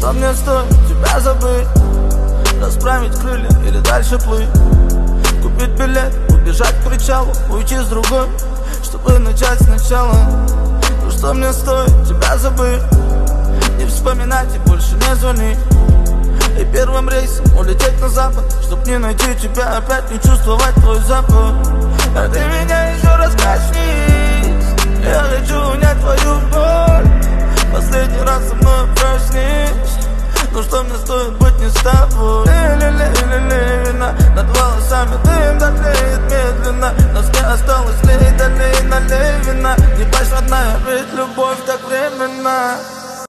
что мне стоит тебя забыть, расправить крылья или дальше плыть, купить билет, убежать к причалу, уйти с другой, чтобы начать сначала. Ну что мне стоит тебя забыть, не вспоминать и больше не звонить, и первым рейсом улететь на запад, чтоб не найти тебя, опять не чувствовать твой запах. А ты меня еще раз коснись, я хочу унять твою боль, последний раз со мной проснись. Ну что мне стоит быть не с тобой? Вина над волосами, дым дотлеет медленно, нас не осталось, лей, долей, налей вина. Не плачь, родная, ведь любовь так временна.